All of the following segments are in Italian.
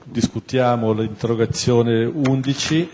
discutiamo l'interrogazione 11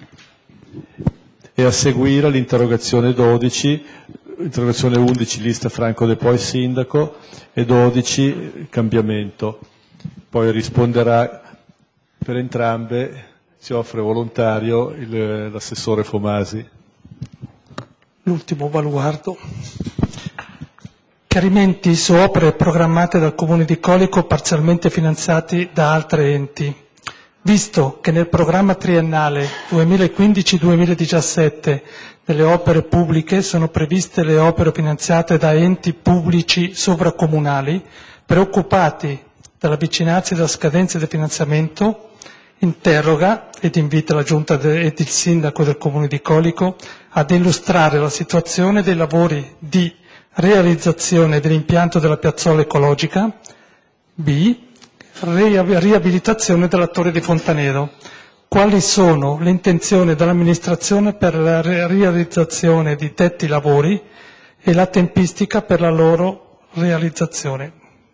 e a seguire l'interrogazione 12, interrogazione 11 lista Franco De Poi sindaco e 12 cambiamento. Poi risponderà per entrambe, si offre volontario l'assessore Fomasi. L'ultimo baluardo. Chiarimenti su opere programmate dal Comune di Colico parzialmente finanziati da altri enti. Visto che nel programma triennale 2015-2017 delle opere pubbliche sono previste le opere finanziate da enti pubblici sovracomunali, preoccupati dall'avvicinarsi della scadenza del finanziamento, interroga ed invita la Giunta ed il Sindaco del Comune di Colico ad illustrare la situazione dei lavori di realizzazione dell'impianto della piazzola ecologica, B. Riabilitazione della Torre di Fontanero. Quali sono le intenzioni dell'amministrazione per la realizzazione di detti lavori e la tempistica per la loro realizzazione?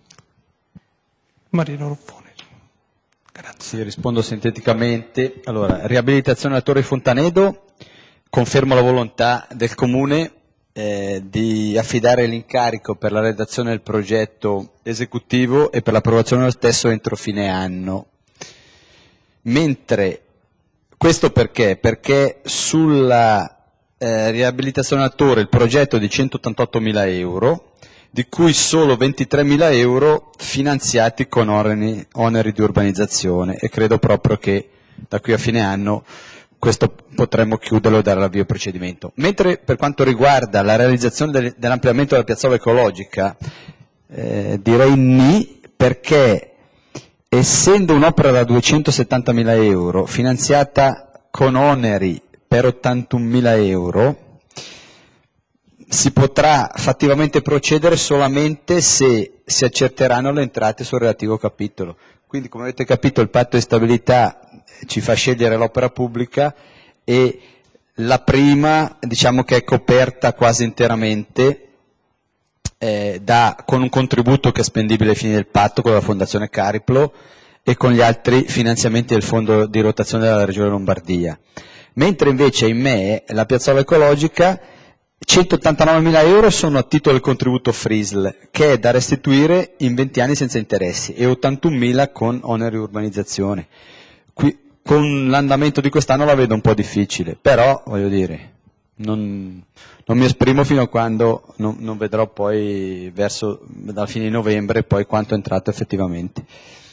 Marino Ruffoni. Grazie. Sì, rispondo sinteticamente. Allora, riabilitazione della Torre di Fontanedo, confermo la volontà del Comune di affidare l'incarico per la redazione del progetto esecutivo e per l'approvazione dello stesso entro fine anno. Mentre, questo perché? Perché sulla riabilitazione della torre il progetto è di 188.000 euro, di cui solo 23.000 euro finanziati con oneri di urbanizzazione, e credo proprio che da qui a fine anno questo potremmo chiuderlo e dare l'avvio al procedimento. Mentre per quanto riguarda la realizzazione dell'ampliamento della piazzola ecologica, direi ni, perché essendo un'opera da 270.000 euro finanziata con oneri per 81.000 euro, si potrà fattivamente procedere solamente se si accerteranno le entrate sul relativo capitolo. Quindi, come avete capito, il patto di stabilità ci fa scegliere l'opera pubblica e la prima, diciamo che è coperta quasi interamente con un contributo che è spendibile ai fini del patto con la Fondazione Cariplo e con gli altri finanziamenti del Fondo di rotazione della Regione Lombardia. Mentre invece in me la piazzola ecologica 189.000 euro sono a titolo del contributo FRISL, che è da restituire in 20 anni senza interessi, e 81.000 con oneri di urbanizzazione. Con l'andamento di quest'anno la vedo un po' difficile, però voglio dire, non mi esprimo fino a quando non vedrò poi dalla fine di novembre poi quanto è entrato effettivamente.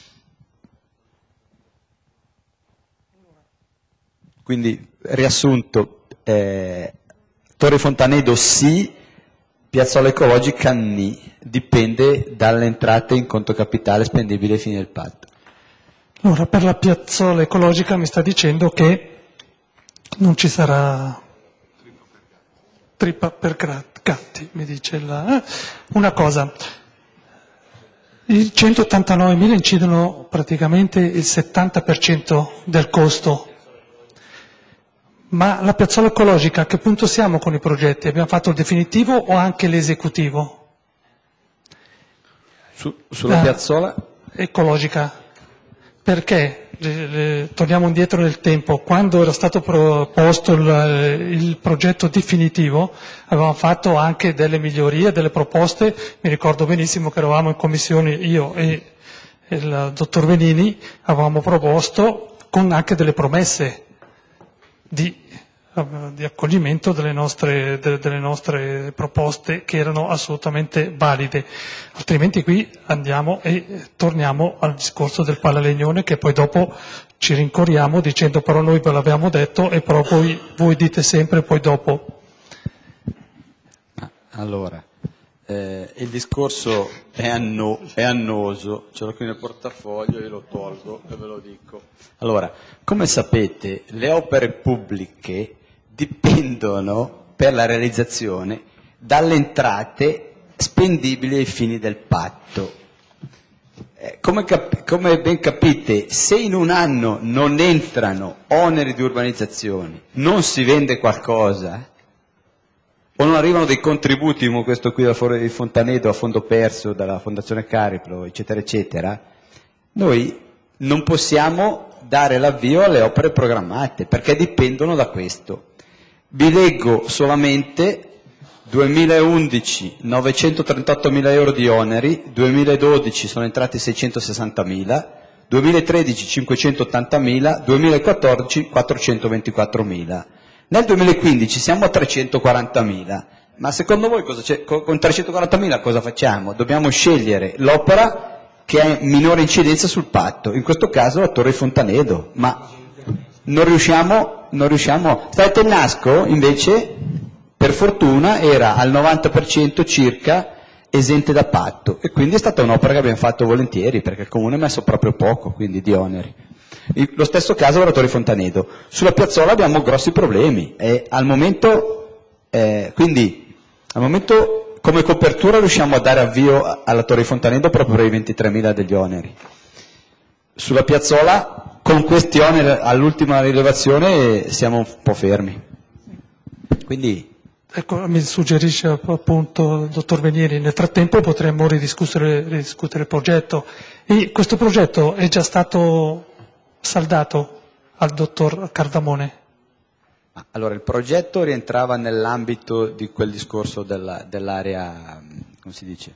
Quindi, riassunto, Torre Fontanedo sì, piazzola ecologica ni, dipende dalle entrate in conto capitale spendibili ai fini del patto. Allora, per la piazzola ecologica mi sta dicendo che non ci sarà trippa per gatti, mi dice una cosa. I 189.000 incidono praticamente il 70% del costo. Ma la piazzola ecologica, a che punto siamo con i progetti? Abbiamo fatto il definitivo o anche l'esecutivo? Sulla piazzola? Ecologica. Perché? Torniamo indietro nel tempo. Quando era stato proposto il progetto definitivo, avevamo fatto anche delle migliorie, delle proposte. Mi ricordo benissimo che eravamo in commissione, io e il dottor Venini, avevamo proposto con anche delle promesse di accoglimento delle nostre proposte che erano assolutamente valide, altrimenti qui andiamo e torniamo al discorso del Palalegnone, che poi dopo ci rincorriamo dicendo però noi ve l'abbiamo detto e però voi dite sempre poi dopo. Allora, il discorso è annoso, ce l'ho qui nel portafoglio, io lo tolgo e ve lo dico. Allora, come sapete, le opere pubbliche dipendono per la realizzazione dalle entrate spendibili ai fini del patto. Come ben capite, se in un anno non entrano oneri di urbanizzazione, non si vende qualcosa, o non arrivano dei contributi come questo qui di Fontanedo a fondo perso dalla Fondazione Cariplo, eccetera, eccetera, noi non possiamo dare l'avvio alle opere programmate, perché dipendono da questo. Vi leggo solamente 2011 938.000 euro di oneri, 2012 sono entrati 660.000, 2013 580.000, 2014 424.000. Nel 2015 siamo a 340.000, ma secondo voi cosa c'è? Con 340.000 cosa facciamo? Dobbiamo scegliere l'opera che ha minore incidenza sul patto, in questo caso la Torre Fontanedo, ma non riusciamo. Steltenasco invece, per fortuna, era al 90% circa esente da patto, e quindi è stata un'opera che abbiamo fatto volentieri, perché il Comune ha messo proprio poco, quindi di oneri. Lo stesso caso per la Torre Fontanedo. Sulla piazzola abbiamo grossi problemi, e al momento come copertura riusciamo a dare avvio alla Torre Fontanedo proprio per i 23.000 degli oneri. Sulla piazzola, con questi oneri all'ultima rilevazione, siamo un po' fermi. Quindi... Ecco, mi suggerisce appunto il dottor Venieri, nel frattempo potremmo ridiscutere il progetto. E questo progetto è già stato saldato al dottor Cardamone? Allora, il progetto rientrava nell'ambito di quel discorso dell'area, come si dice?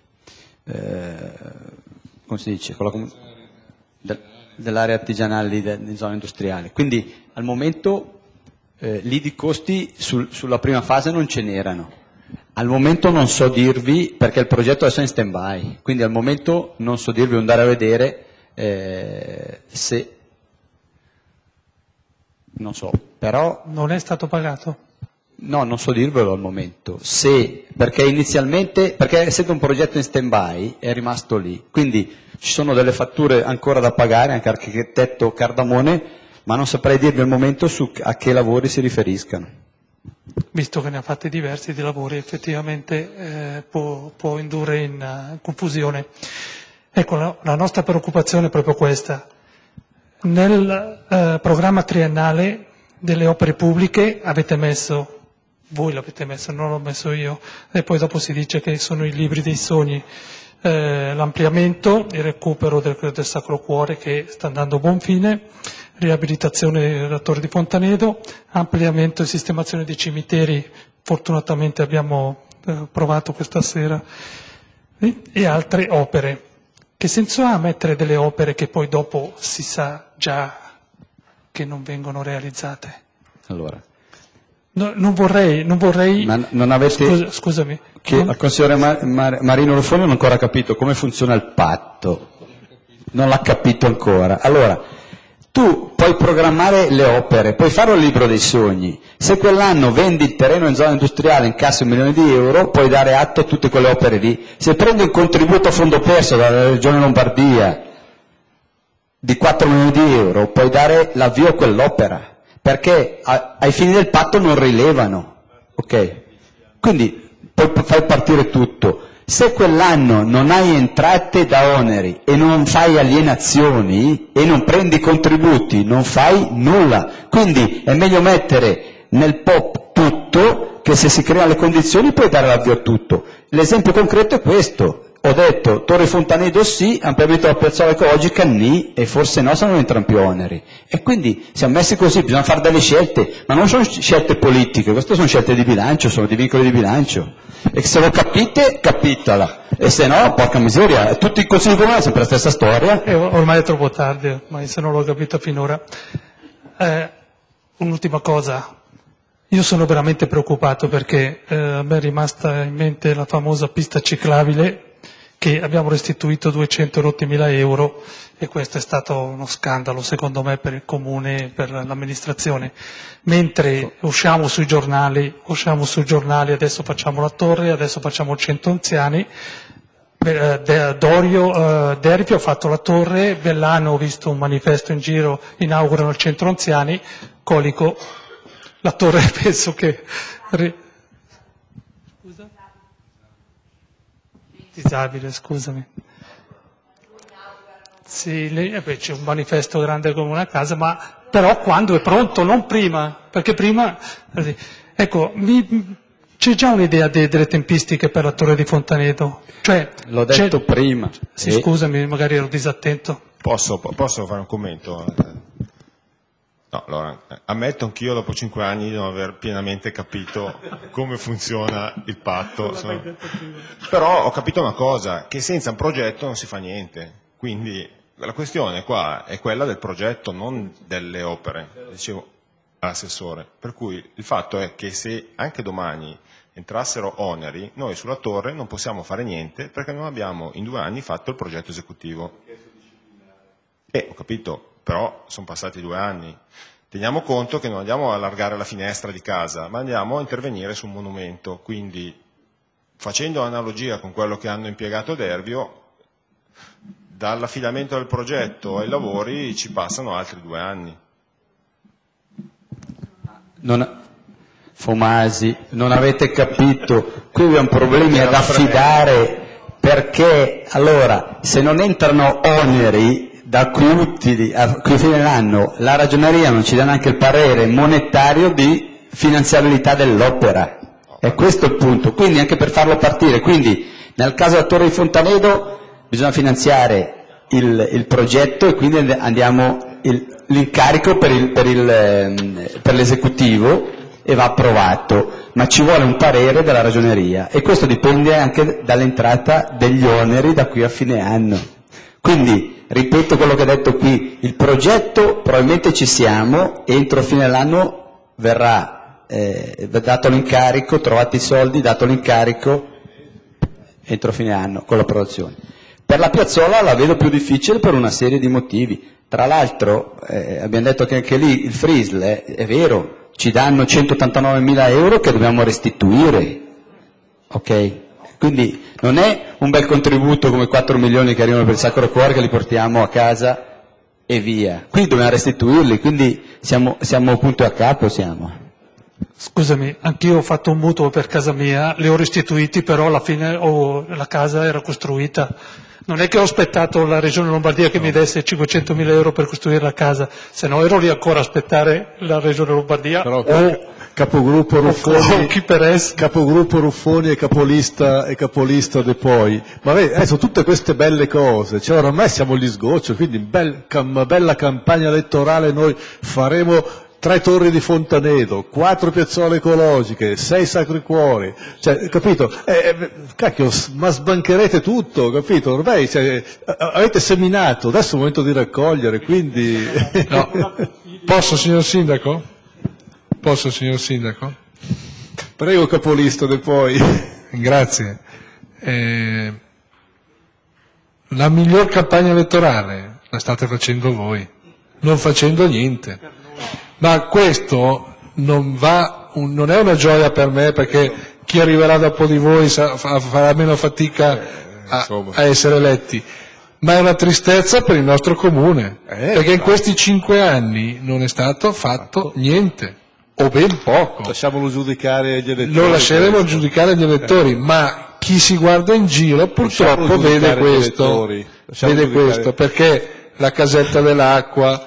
Dell'area artigianale di zone industriali. Quindi al momento lì di costi sulla prima fase non ce n'erano. Al momento non so dirvi, perché il progetto adesso è in stand-by, quindi al momento non so dirvi, andare a vedere se... Non so, però... Non è stato pagato? No, non so dirvelo al momento. Perché essendo un progetto in stand-by è rimasto lì. Quindi ci sono delle fatture ancora da pagare, anche architetto Cardamone, ma non saprei dirvi al momento a che lavori si riferiscano. Visto che ne ha fatti diversi di lavori, effettivamente può indurre in confusione. Ecco, la nostra preoccupazione è proprio questa. Nel programma triennale delle opere pubbliche voi l'avete messo, non l'ho messo io, e poi dopo si dice che sono i libri dei sogni, l'ampliamento, il recupero del Sacro Cuore che sta andando a buon fine, riabilitazione della Torre di Fontanedo, ampliamento e sistemazione dei cimiteri, fortunatamente abbiamo provato questa sera, e altre opere. Che senso ha mettere delle opere che poi dopo si sa già che non vengono realizzate? Allora, non vorrei. Ma non avete... Scusami. Al consigliere Marino Ruffoni non ho ancora capito come funziona il patto. Non l'ha capito ancora. Allora, tu puoi programmare le opere, puoi fare un libro dei sogni. Se quell'anno vendi il terreno in zona industriale, incassi 1 milione di euro, puoi dare atto a tutte quelle opere lì. Se prendi un contributo a fondo perso dalla Regione Lombardia di 4 milioni di euro, puoi dare l'avvio a quell'opera, perché ai fini del patto non rilevano. Ok? Quindi puoi far partire tutto. Se quell'anno non hai entrate da oneri e non fai alienazioni e non prendi contributi, non fai nulla. Quindi è meglio mettere nel POP tutto, che se si creano le condizioni puoi dare l'avvio a tutto. L'esempio concreto è questo. Ho detto Torre Fontanedo sì, ampliamento della piazzola ecologica ni, e forse no se non entrano più oneri. E quindi siamo messi così, bisogna fare delle scelte, ma non sono scelte politiche, queste sono scelte di bilancio, sono di vincoli di bilancio. E se lo capite, capitala. E se no, porca miseria, tutti i consigli comunali sono sempre la stessa storia. Ormai è troppo tardi, ma se non l'ho capito finora. Un'ultima cosa. Io sono veramente preoccupato perché a me è rimasta in mente la famosa pista ciclabile che abbiamo restituito 200.000 euro, e questo è stato uno scandalo secondo me per il Comune e per l'amministrazione. Mentre usciamo sui giornali, adesso facciamo la torre, adesso facciamo il centro anziani, Derpio ha fatto la torre, Bellano ho visto un manifesto in giro, inaugurano il centro anziani, Colico, la torre penso che... Scusa? Disabile, scusami. Sì, c'è un manifesto grande come una casa, ma però quando è pronto, non prima, perché prima... Ecco, c'è già un'idea delle tempistiche per la Torre di Fontanedo? Cioè, l'ho detto prima. Sì, scusami, magari ero disattento. Posso fare un commento? No, allora, ammetto anch'io dopo 5 anni di non aver pienamente capito come funziona il patto. Però ho capito una cosa, che senza un progetto non si fa niente. Quindi la questione qua è quella del progetto, non delle opere, dicevo all'assessore. Per cui il fatto è che se anche domani entrassero oneri, noi sulla torre non possiamo fare niente perché non abbiamo in 2 anni fatto il progetto esecutivo. Ho capito, però sono passati 2 anni. Teniamo conto che non andiamo a allargare la finestra di casa, ma andiamo a intervenire su un monumento. Quindi, facendo analogia con quello che hanno impiegato Dervio, dall'affidamento del progetto ai lavori ci passano altri 2 anni. Fomasi, non avete capito, qui abbiamo problemi ad affidare, perché allora se non entrano oneri da cui utili a cui fine dell'anno, la ragioneria non ci dà neanche il parere monetario di finanziabilità dell'opera. È questo il punto, quindi anche per farlo partire, quindi nel caso della Torre di Fontanedo bisogna finanziare il progetto e quindi andiamo l'incarico per l'esecutivo e va approvato, ma ci vuole un parere della ragioneria e questo dipende anche dall'entrata degli oneri da qui a fine anno. Quindi, ripeto quello che ho detto qui, il progetto probabilmente ci siamo, entro fine dell'anno verrà dato l'incarico, trovati i soldi, dato l'incarico entro fine anno con l'approvazione. Per la piazzola la vedo più difficile per una serie di motivi. Tra l'altro abbiamo detto che anche lì il FRISL è vero, ci danno 189.000 euro che dobbiamo restituire, ok? Quindi non è un bel contributo come 4 milioni che arrivano per il Sacro Cuore che li portiamo a casa e via. Qui dobbiamo restituirli, quindi siamo punto a capo, siamo. Scusami, anch'io ho fatto un mutuo per casa mia, li ho restituiti, però alla fine la casa era costruita. Non è che ho aspettato la Regione Lombardia che mi desse 500.000 euro per costruire la casa, se no ero lì ancora a aspettare la Regione Lombardia. Però capogruppo Ruffoni e capolista De Poi. Ma sono tutte queste belle cose, cioè ormai siamo agli sgoccioli, quindi una bella campagna elettorale noi faremo 3 torri di Fontanedo, 4 piazzole ecologiche, 6 Sacri Cuori, cioè, capito? Cacchio, ma sbancherete tutto, capito? Ormai avete seminato, adesso è il momento di raccogliere, quindi... No. Posso, signor Sindaco? Prego, capolista De Poi. Grazie. La miglior campagna elettorale la state facendo voi, non facendo niente. Ma questo non è una gioia per me, perché chi arriverà dopo di voi farà meno fatica a essere eletti, ma è una tristezza per il nostro comune, perché in questi 5 anni non è stato fatto niente, o ben poco. Lasciamolo giudicare agli elettori. Lo lasceremo giudicare agli elettori, ma chi si guarda in giro purtroppo vede questo, perché la casetta dell'acqua,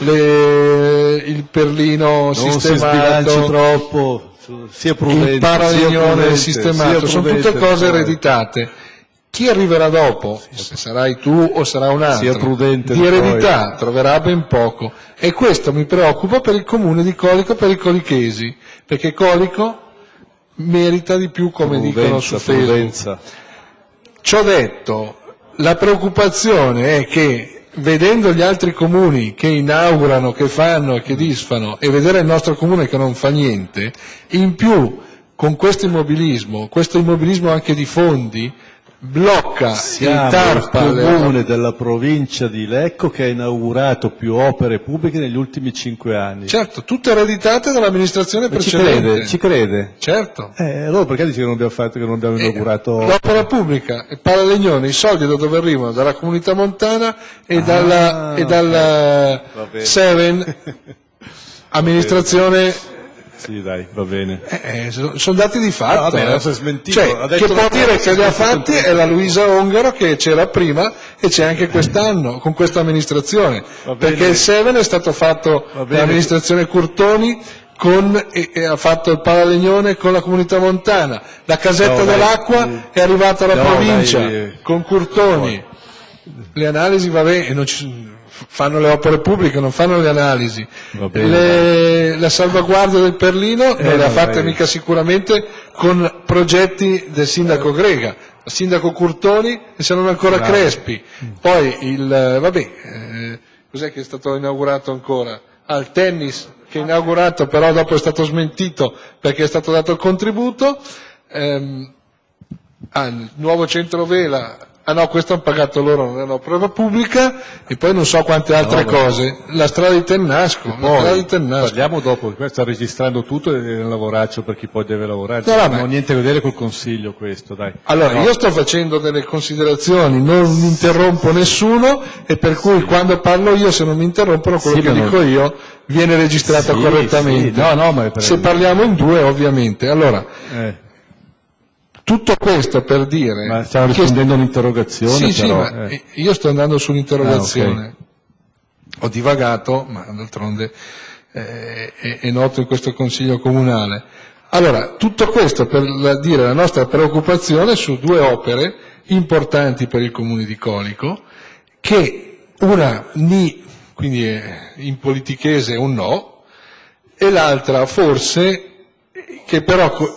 il perlino non sistemato, si sbilanci troppo, sia prudente, il paralignone sistemato, sono tutte cose ereditate. Chi arriverà dopo, se sarai tu o sarà un altro, di eredità troverà ben poco, e questo mi preoccupa per il comune di Colico, per i colichesi, perché Colico merita di più, come dicono su Facebook. Ciò detto, la preoccupazione è che, vedendo gli altri comuni che inaugurano, che fanno e che disfano, e vedere il nostro comune che non fa niente, in più con questo immobilismo anche di fondi, blocca e tarpa il comune della provincia di Lecco che ha inaugurato più opere pubbliche negli ultimi 5 anni. Certo, tutte ereditate dall'amministrazione precedente. Ci crede? Certo. Allora perché dice che non abbiamo fatto, che non abbiamo inaugurato? L'opera pubblica, il Paralegnone, i soldi da dove arrivano? Dalla Comunità Montana e dalla Seven, amministrazione. Sì, dai, va bene. Sono dati di fatto. Adesso è smentito. Che può dire che li ha fatti è la Luisa Ongaro, che c'era prima e c'è anche quest'anno con questa amministrazione, perché il Seven è stato fatto dall'amministrazione Curtoni e ha fatto il Paralegnone con la Comunità Montana, la casetta dell'acqua è arrivata alla provincia con Curtoni. le analisi vabbè, e non fanno le opere pubbliche, non fanno le analisi. La salvaguardia del Perlino non le ha fatte mica sicuramente con progetti del sindaco Grega, il sindaco Curtoni e saranno ancora Crespi. Poi cos'è che è stato inaugurato ancora? Il tennis che è inaugurato, però dopo è stato smentito perché è stato dato il contributo. Il nuovo centro vela, no, questo hanno pagato loro, non è un'opera pubblica, e poi non so quante altre cose. La strada di Tennasco, parliamo dopo, questo sta registrando tutto e è un lavoraccio per chi poi deve lavorare, non ha niente a vedere col Consiglio questo, dai. Allora, io sto facendo delle considerazioni, non interrompo nessuno, e per cui quando parlo io, se non mi interrompono, quello che dico io viene registrato correttamente. Se parliamo in due, ovviamente. Allora, tutto questo per dire... Ma stiamo rispondendo a un'interrogazione, però. Sì, io sto andando sull'interrogazione. Ho divagato, ma d'altronde è noto in questo Consiglio Comunale. Allora, tutto questo per dire la nostra preoccupazione su due opere importanti per il Comune di Colico, che una quindi in politichese un no, e l'altra forse, che però...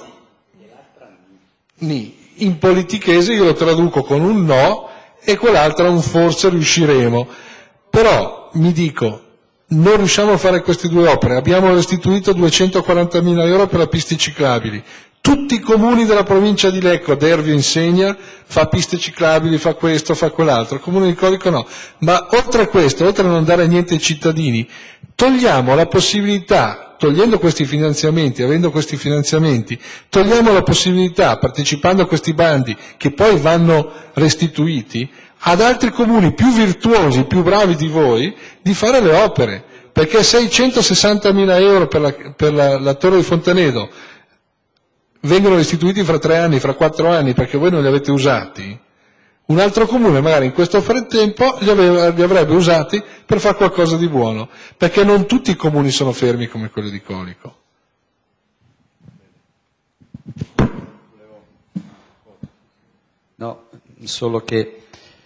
in politichese io lo traduco con un no e quell'altra un forse riusciremo, però mi dico, non riusciamo a fare queste due opere, abbiamo restituito 240.000 euro per le piste ciclabili, tutti i comuni della provincia di Lecco, Dervio insegna, fa piste ciclabili, fa questo, fa quell'altro, il comune di Colico no, ma oltre a questo, oltre a non dare niente ai cittadini, togliamo la possibilità, togliendo questi finanziamenti, avendo questi finanziamenti, togliamo la possibilità, partecipando a questi bandi, che poi vanno restituiti, ad altri comuni più virtuosi, più bravi di voi, di fare le opere, perché 660.000 euro per la Torre di Fontanedo vengono restituiti fra 3 anni, fra 4 anni, perché voi non li avete usati. Un altro comune magari in questo frattempo li avrebbe usati per fare qualcosa di buono, perché non tutti i comuni sono fermi come quello di Colico. No, solo che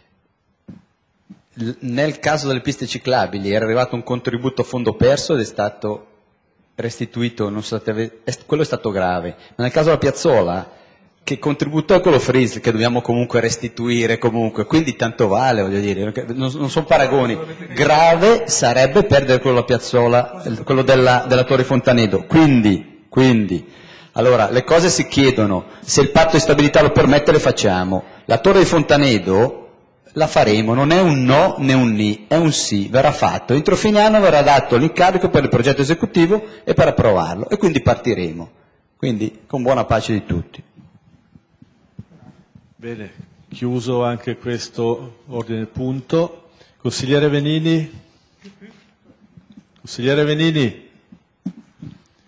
nel caso delle piste ciclabili era arrivato un contributo a fondo perso ed è stato restituito, quello è stato grave, ma nel caso della piazzola, che contributo è quello Freeze che dobbiamo comunque restituire comunque, quindi tanto vale, voglio dire, non sono paragoni. Grave sarebbe perdere quello della piazzola, quello della Torre Fontanedo, quindi allora le cose si chiedono, se il patto di stabilità lo permette le facciamo. La Torre di Fontanedo la faremo, non è un no né un ni, è un sì, verrà fatto. Entro fine anno verrà dato l'incarico per il progetto esecutivo e per approvarlo, e quindi partiremo, quindi con buona pace di tutti. Bene, chiuso anche questo ordine del punto. Consigliere Venini? Consigliere Venini?